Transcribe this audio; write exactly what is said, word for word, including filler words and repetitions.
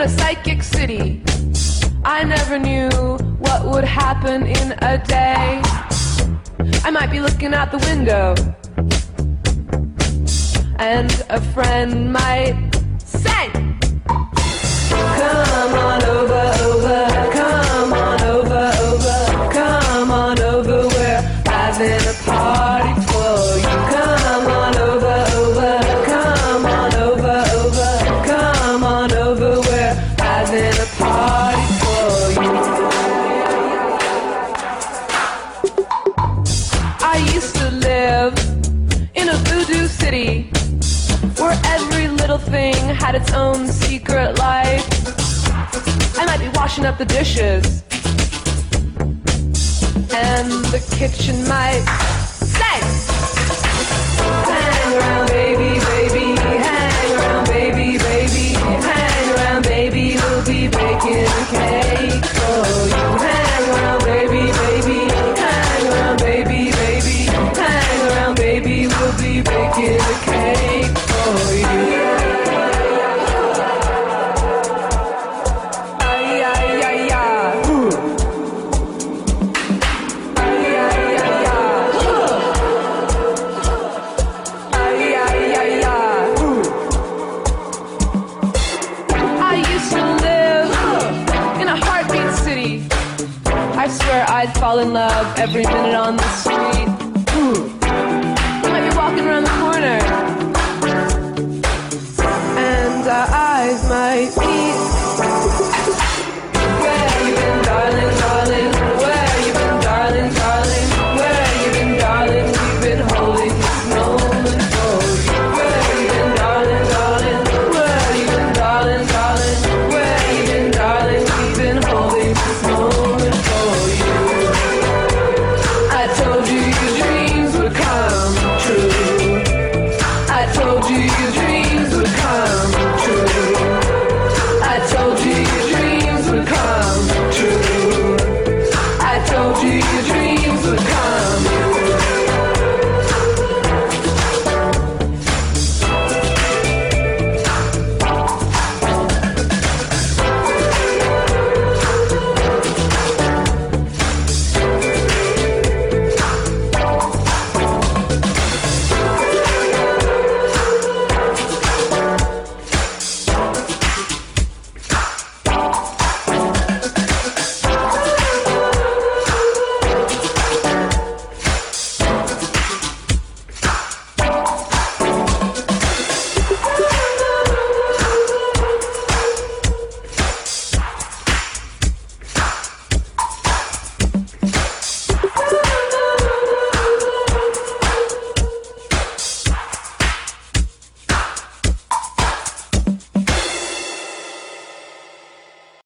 a psychic city. I never knew what would happen in a day. I might be looking out the window, and a friend might say, come on over, over, come on over, over, come on over, we're having a party for you. Come on over, over, come on over, over, come on over, we're having a party for you. I used to live in a voodoo city where every little thing had its own secret life. I might be washing up the dishes, and the kitchen might say, hang around, baby, baby, hang around, baby, baby, hang around, baby, we'll be baking a cake for you. Hang around, baby, baby, hang around, baby, baby, hang around, baby, we'll be baking a cake for you. I swear I'd fall in love every minute on the street.